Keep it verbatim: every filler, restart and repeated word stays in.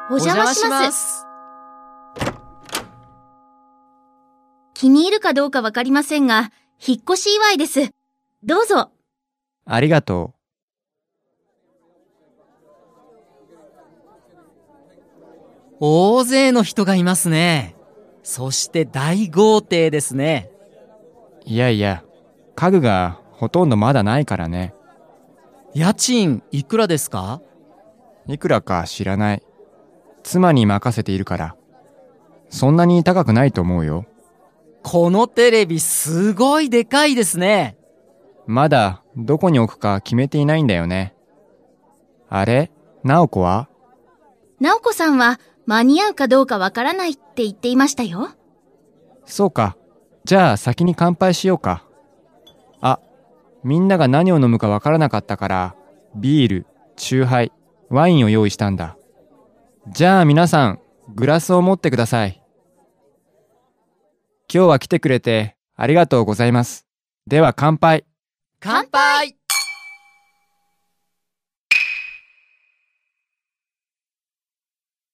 お邪魔します。 気に入るかどうかわかりませんが、引っ越し祝いです。どうぞ。 ありがとう。 大勢の人がいますね。そして大豪邸ですね。 いやいや、家具がほとんどまだないからね。 家賃いくらですか？ いくらか知らない。妻に任せているから。そんなに高くないと思うよ。 このテレビすごいでかいですね。 まだどこに置くか決めていないんだよね。あれ？直子は？ 直子さんは間に合うかどうかわからないって言っていましたよ。 そうか。じゃあ先に乾杯しようか。あ、みんなが何を飲むかわからなかったから、ビール、チューハイ、ワインを用意したんだ。じゃあ皆さん、グラスを持ってください。今日は来てくれてありがとうございます。では乾杯。 乾杯。